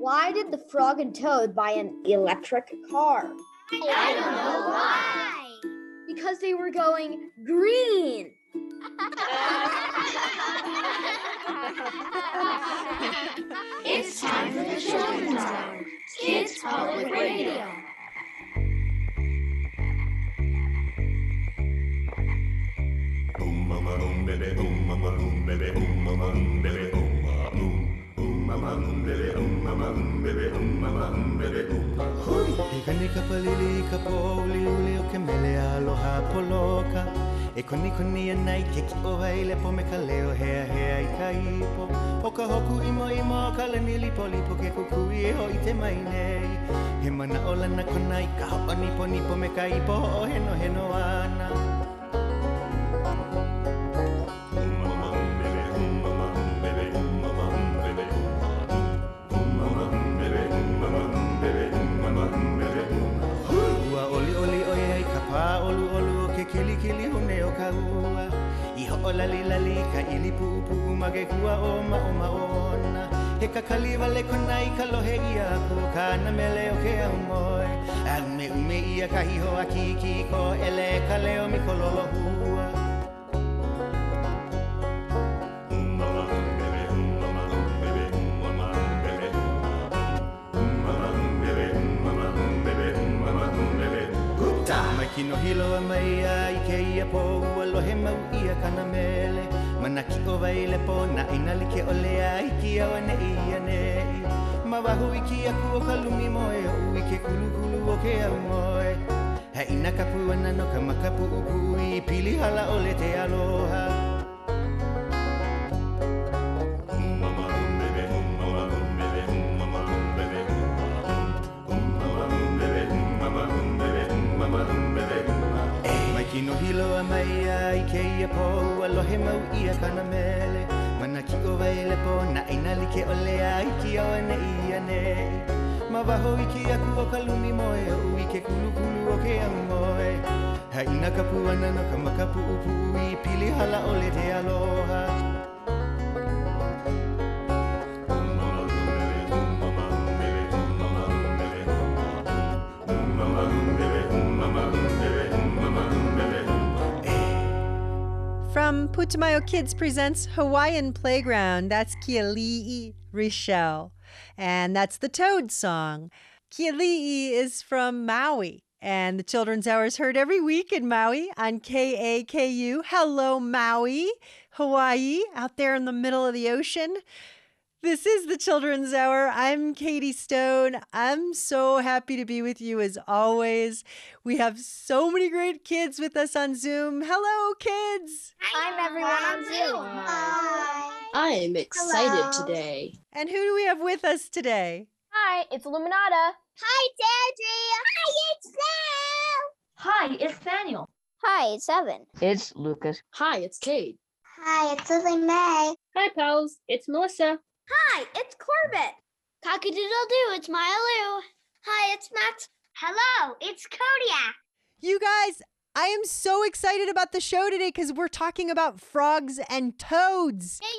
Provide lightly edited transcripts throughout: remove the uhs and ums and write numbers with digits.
Why did the frog and toad buy an electric car? I don't know why. Because they were going green. It's time for the Children's Hour, Kids Public Radio. Mama baby, mama baby, mama baby, mama baby, mama baby, mama baby. Ikani kapalili kapoli uli o kemele aloha poloka. E koni anai ke ki o haile po me ka leo hea i ka ipo. O ka hoku imo ka lanili polipo ke kukui e ho i te mai nei. He mana ola na konai ka hopa nipo me ka ipo o heno ana. Kili hune o ka ua I ho'o lali ka ili pupu mage kua o maona He ka kaliwa le konai ka lohe ia ko ka na mele o ke au moe A ume ia ka hiho a kiki ko ele ka leo mi kololo hua Kino hilo a mai ai ke ia po alohe mau ia kana mele Manaki o vaile po na inali ke ole ai ki au ane ia nei Mawahu I ki aku o kalumi moe o ui ke kulu o ke au moe Ha ina kapu ana no ka makapu upu I pili hala ole te aloha Kino hilo a mai ai ke ia po alohe mau ia kana mele Manaki o vaile po na inali ke ole ai ki au ane ia nei Mawaho I ki aku o kalumi moe o ui ke kulu o ke au moe Ha ina kapu ana no ka makapu upu I pili hala ole te aloha From Putumayo Kids presents Hawaiian Playground. That's Kiali'i Richelle. And that's the Toad song. Kiali'i is from Maui. And the Children's Hour is heard every week in Maui on KAKU. Hello, Maui, Hawaii, out there in the middle of the ocean. This is the Children's Hour. I'm Katie Stone. I'm so happy to be with you as always. We have so many great kids with us on Zoom. Hello, kids. I'm everyone on Zoom. Hi. I am excited today. And who do we have with us today? Hi, it's Illuminata. Hi, Deirdre. Hi, it's Sam. Hi, it's Daniel. Hi, it's Evan. It's Lucas. Hi, it's Kate. Hi, it's Lily Mae. Hi, pals. It's Melissa. Hi, it's Corbett. Cock-a-doodle-doo, it's Maya Lou. Hi, it's Max. Hello, it's Kodiak. You guys, I am so excited about the show today because we're talking about frogs and toads. Yay!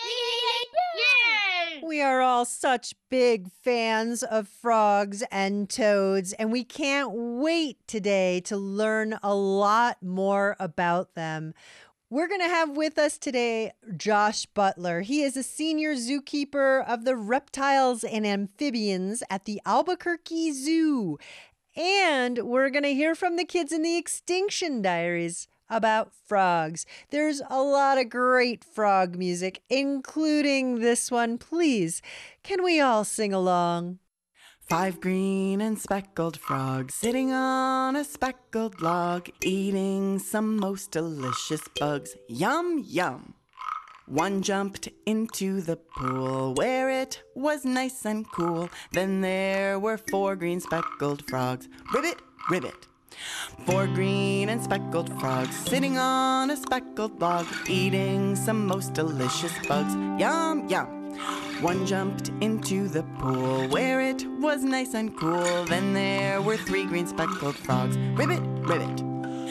We are all such big fans of frogs and toads, and we can't wait today to learn a lot more about them. We're going to have with us today Josh Butler. He is a senior zookeeper of the reptiles and amphibians at the Albuquerque Zoo. And we're going to hear from the kids in the Extinction Diaries about frogs. There's a lot of great frog music, including this one. Please, can we all sing along? 5 green and speckled frogs sitting on a speckled log, eating some most delicious bugs. Yum, yum. One jumped into the pool where it was nice and cool. Then there were 4 green speckled frogs. Ribbit, ribbit. 4 green and speckled frogs sitting on a speckled log, eating some most delicious bugs. Yum, yum. One jumped into the pool where it was nice and cool. Then there were 3 green speckled frogs. Ribbit, ribbit.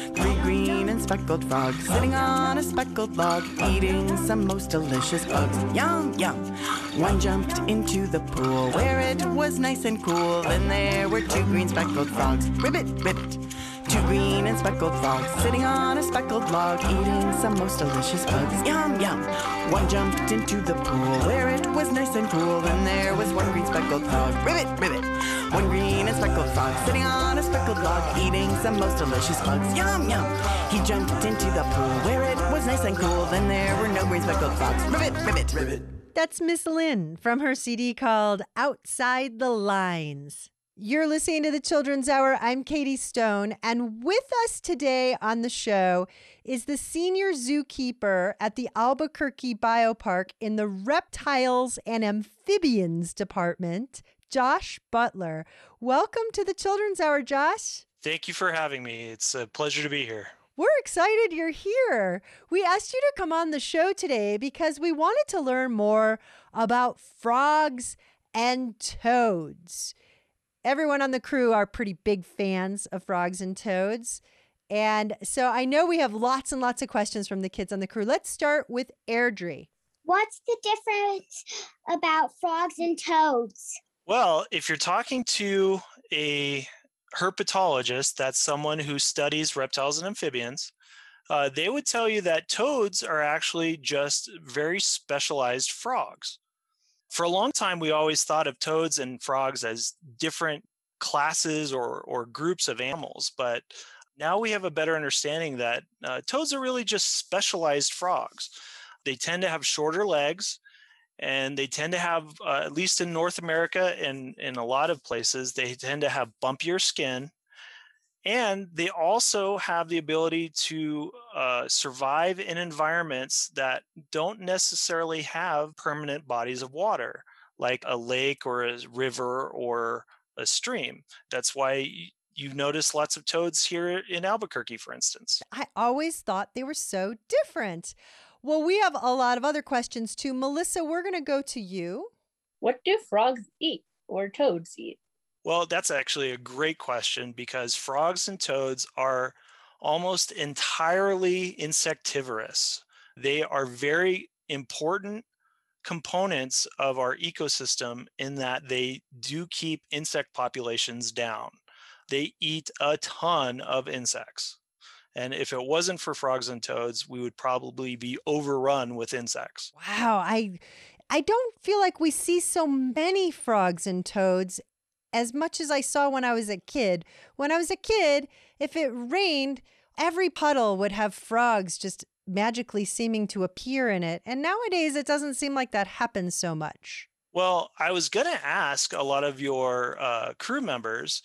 Three green and speckled frogs sitting on a speckled log, eating some most delicious bugs. Yum, yum. One jumped into the pool where it was nice and cool. Then there were two green speckled frogs. Ribbit, ribbit. Two green and speckled frogs sitting on a speckled log, eating some most delicious bugs. Yum, yum. One jumped into the pool where it was nice and cool. Then there was one green speckled frog. Ribbit, ribbit. One green and speckled frog sitting on a speckled log, eating some most delicious bugs. Yum, yum. He jumped into the pool where it was nice and cool. Then there were no green speckled frogs. Ribbit, ribbit, ribbit. That's Miss Lynn from her CD called Outside the Lines. You're listening to the Children's Hour. I'm Katie Stone, and with us today on the show is the senior zookeeper at the Albuquerque Biopark in the Reptiles and Amphibians Department, Josh Butler. Welcome to the Children's Hour, Josh. Thank you for having me. It's a pleasure to be here. We're excited you're here. We asked you to come on the show today because we wanted to learn more about frogs and toads. Everyone on the crew are pretty big fans of frogs and toads. And so I know we have lots and lots of questions from the kids on the crew. Let's start with Airdrie. What's the difference about frogs and toads? Well, if you're talking to a herpetologist, that's someone who studies reptiles and amphibians, they would tell you that toads are actually just very specialized frogs. For a long time, we always thought of toads and frogs as different classes or groups of animals, but now we have a better understanding that toads are really just specialized frogs. They tend to have shorter legs, and they tend to have, at least in North America and in a lot of places, they tend to have bumpier skin. And they also have the ability to survive in environments that don't necessarily have permanent bodies of water, like a lake or a river or a stream. That's why you notice lots of toads here in Albuquerque, for instance. I always thought they were so different. Well, we have a lot of other questions too. Melissa, we're going to go to you. What do frogs eat or toads eat? Well, that's actually a great question because frogs and toads are almost entirely insectivorous. They are very important components of our ecosystem in that they do keep insect populations down. They eat a ton of insects. And if it wasn't for frogs and toads, we would probably be overrun with insects. Wow, I don't feel like we see so many frogs and toads as much as I saw when I was a kid. When I was a kid, if it rained, every puddle would have frogs just magically seeming to appear in it. And nowadays, it doesn't seem like that happens so much. Well, I was going to ask a lot of your crew members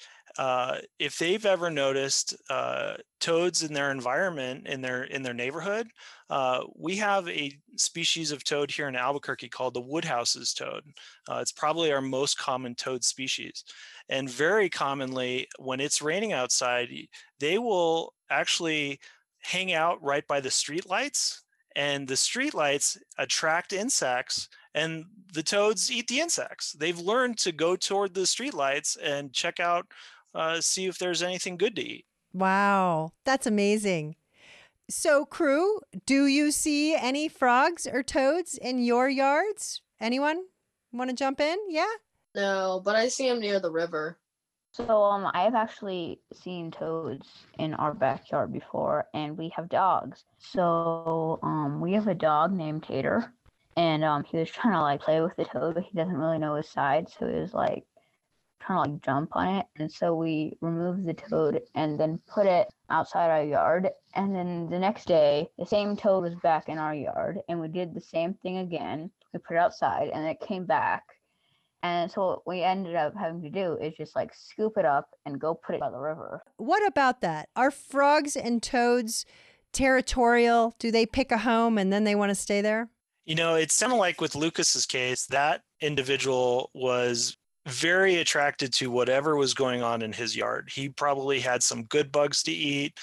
if they've ever noticed toads in their environment, in their neighborhood. We have a species of toad here in Albuquerque called the Woodhouse's toad. It's probably our most common toad species. And very commonly, when it's raining outside, they will actually hang out right by the street lights, and the street lights attract insects, and the toads eat the insects. They've learned to go toward the street lights and check out, see if there's anything good to eat. Wow, that's amazing. So, crew, do you see any frogs or toads in your yards? Anyone want to jump in? Yeah? No, but I see them near the river. So, I've actually seen toads in our backyard before, and we have dogs. So, we have a dog named Tater, and he was trying to like play with the toad, but he doesn't really know his side, so he was like trying to like jump on it. And so we removed the toad and then put it outside our yard. And then the next day, the same toad was back in our yard, and we did the same thing again. We put it outside, and it came back. And so what we ended up having to do is just like scoop it up and go put it by the river. What about that? Are frogs and toads territorial? Do they pick a home and then they want to stay there? You know, it's kind of like with Lucas's case, that individual was very attracted to whatever was going on in his yard. He probably had some good bugs to eat,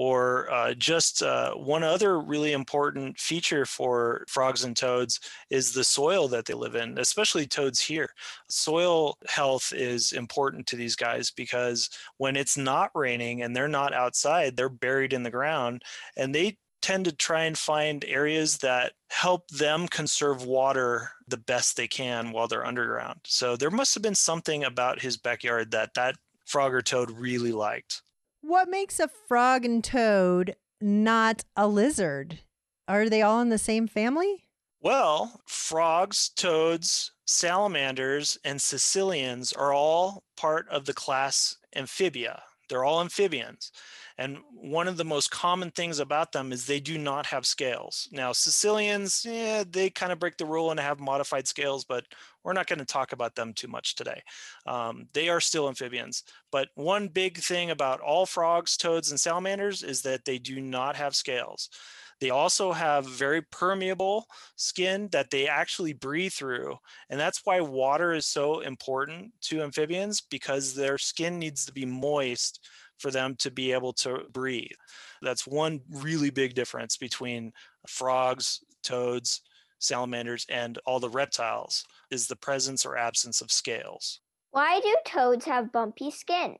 or just one other really important feature for frogs and toads is the soil that they live in, especially toads here. Soil health is important to these guys because when it's not raining and they're not outside, they're buried in the ground, and they tend to try and find areas that help them conserve water the best they can while they're underground. So there must have been something about his backyard that frog or toad really liked. What makes a frog and toad not a lizard? Are they all in the same family? Well, frogs, toads, salamanders, and caecilians are all part of the class Amphibia. They're all amphibians. And one of the most common things about them is they do not have scales. Now, caecilians, they kind of break the rule and have modified scales, but we're not going to talk about them too much today. They are still amphibians. But one big thing about all frogs, toads, and salamanders is that they do not have scales. They also have very permeable skin that they actually breathe through. And that's why water is so important to amphibians, because their skin needs to be moist for them to be able to breathe. That's one really big difference between frogs, toads, salamanders, and all the reptiles, is the presence or absence of scales. Why do toads have bumpy skin?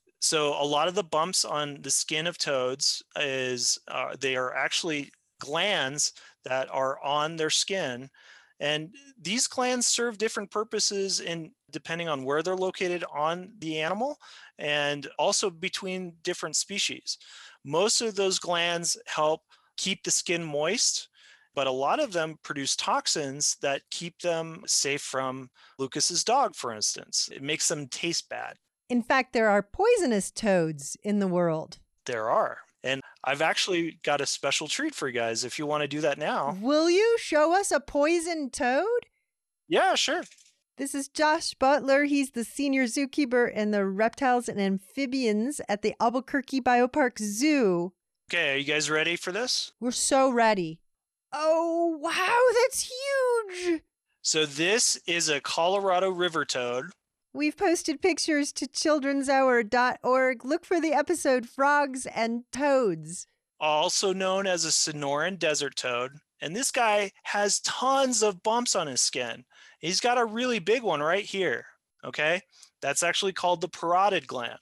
So a lot of the bumps on the skin of toads is they are actually glands that are on their skin. And these glands serve different purposes depending on where they're located on the animal and also between different species. Most of those glands help keep the skin moist, but a lot of them produce toxins that keep them safe from Lucas's dog, for instance. It makes them taste bad. In fact, there are poisonous toads in the world. There are. And I've actually got a special treat for you guys if you want to do that now. Will you show us a poisoned toad? Yeah, sure. This is Josh Butler. He's the senior zookeeper in the reptiles and amphibians at the Albuquerque Biopark Zoo. Okay, are you guys ready for this? We're so ready. Oh, wow, that's huge. So this is a Colorado river toad. We've posted pictures to childrenshour.org. Look for the episode Frogs and Toads. Also known as a Sonoran desert toad. And this guy has tons of bumps on his skin. He's got a really big one right here, okay? That's actually called the parotid gland.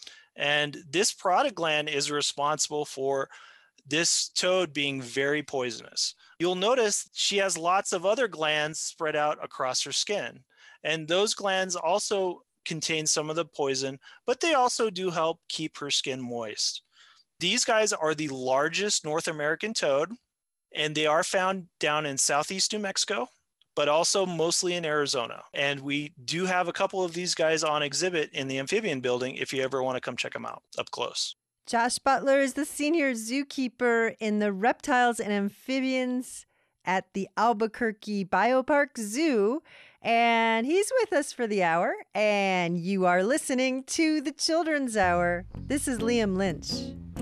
And this parotid gland is responsible for this toad being very poisonous. You'll notice she has lots of other glands spread out across her skin. And those glands also contain some of the poison, but they also do help keep her skin moist. These guys are the largest North American toad, and they are found down in southeast New Mexico, but also mostly in Arizona. And we do have a couple of these guys on exhibit in the amphibian building if you ever want to come check them out up close. Josh Butler is the senior zookeeper in the reptiles and amphibians at the Albuquerque Biopark Zoo. And he's with us for the hour. And you are listening to the Children's Hour. This is Liam Lynch.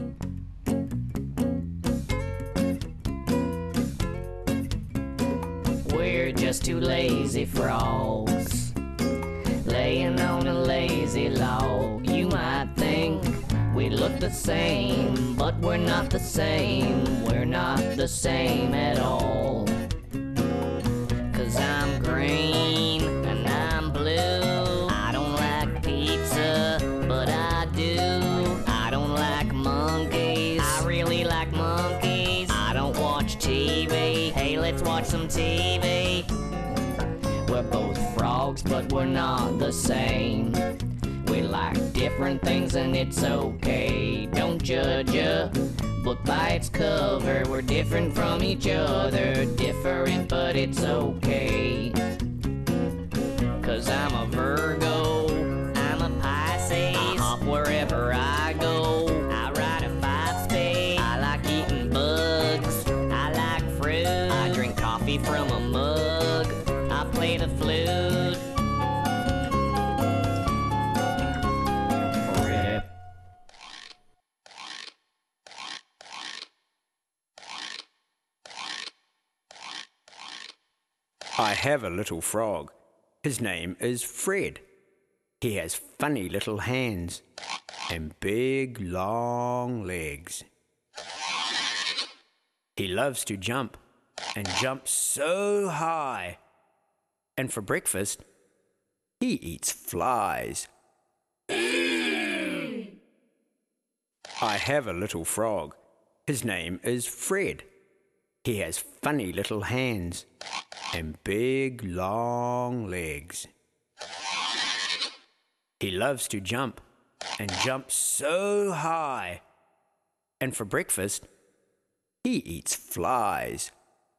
We're just two lazy frogs laying on a lazy log. You might think we look the same, but we're not the same. We're not the same at all. 'Cause I'm green and I'm blue. I don't like pizza, but I do. I don't like monkeys. I really like monkeys. I don't watch TV. Hey, let's watch some TV. We're both frogs, but we're not the same. We like different things and it's okay. Don't judge a book by its cover. We're different from each other. Different, but it's okay. 'Cause I'm a Virgo, I'm a Pisces. I hop wherever I go. I ride a 5-speed. I like eating bugs. I like fruit. I drink coffee from a mug. I play the flute. I have a little frog. His name is Fred. He has funny little hands and big, long legs. He loves to jump and jump so high. And for breakfast, he eats flies. I have a little frog. His name is Fred. He has funny little hands and big, long legs. He loves to jump and jump so high. And for breakfast, he eats flies.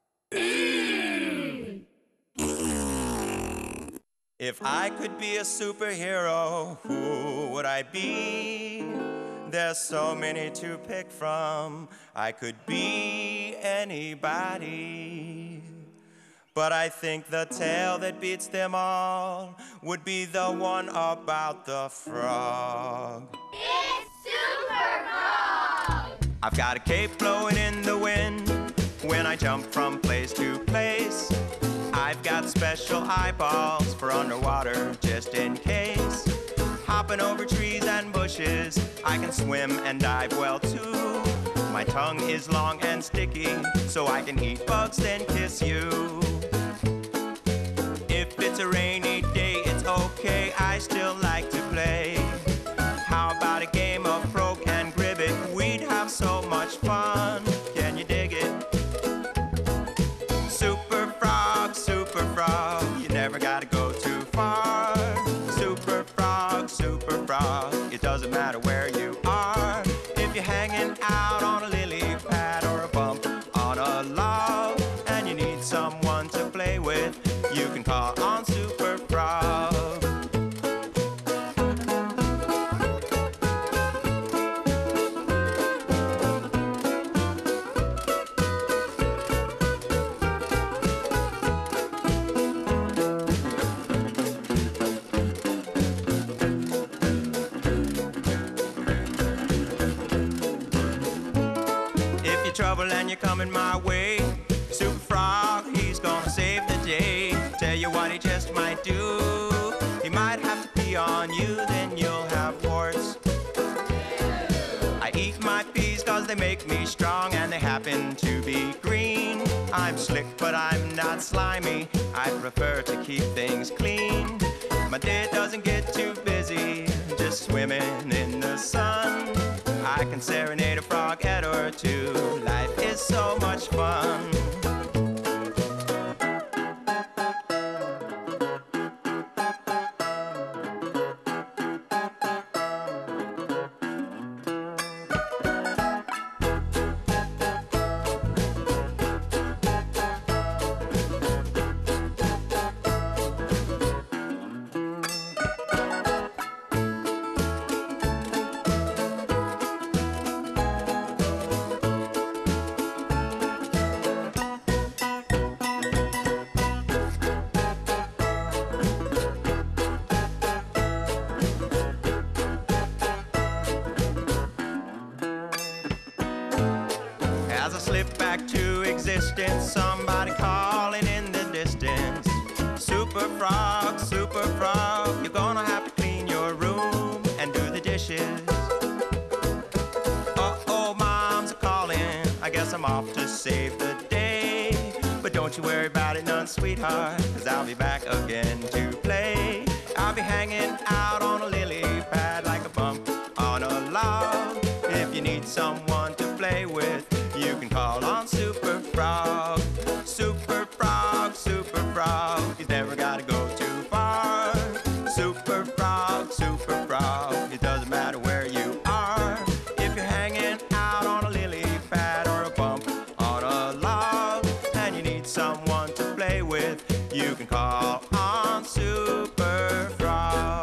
If I could be a superhero, who would I be? There's so many to pick from. I could be anybody. But I think the tale that beats them all would be the one about the frog. It's Super Frog! I've got a cape blowing in the wind when I jump from place to place. I've got special eyeballs for underwater just in case. Hopping over trees and bushes, I can swim and dive well too. My tongue is long and sticky, so I can eat bugs then kiss you. If it's a rainy day, it's okay, I still like to play. How about a game of frog and gribbet? We'd have so much fun. Can you dig it? Super frog, you never gotta go too far. Super frog, it doesn't matter where you are. If you're hanging out on a lily pad or a bump on a log, and you need someone to play with, you can call on Super Frog. Trouble and you're coming my way, Super Frog, he's gonna save the day. Tell you what he just might do, he might have to pee on you, then you'll have warts. I eat my peas cause they make me strong and they happen to be green. I'm slick but I'm not slimy, I prefer to keep things clean. My day doesn't get too busy, just swimming in the sun. I can serenade a froghead or two. Life is so much fun. As I slip back to existence, somebody calling in the distance. Super frog, you're gonna have to clean your room and do the dishes. Uh-oh, moms are calling, I guess I'm off to save the day. But don't you worry about it none, sweetheart, cause I'll be back again to play. I'll be hanging out on a lily pad like a bump on a log. If you need someone to play with, you can call on Super Frog. Super frog, he's never gotta go too far. Super frog, it doesn't matter where you are. If you're hanging out on a lily pad or a bump on a log, and you need someone to play with, you can call on Super Frog.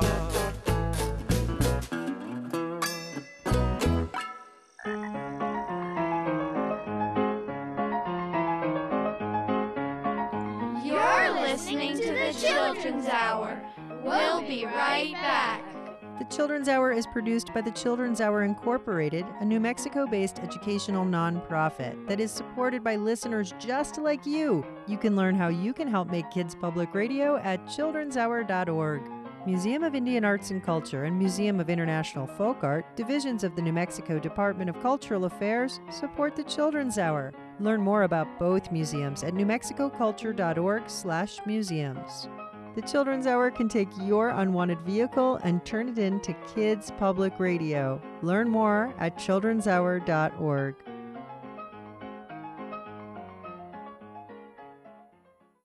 You're listening to the Children's Hour. We'll be right back. The Children's Hour is produced by the Children's Hour Incorporated, a New Mexico-based educational nonprofit that is supported by listeners just like you. You can learn how you can help make kids public radio at childrenshour.org. Museum of Indian Arts and Culture and Museum of International Folk Art, divisions of the New Mexico Department of Cultural Affairs, support the Children's Hour. Learn more about both museums at newmexicoculture.org/museums. The Children's Hour can take your unwanted vehicle and turn it into Kids Public Radio. Learn more at childrenshour.org.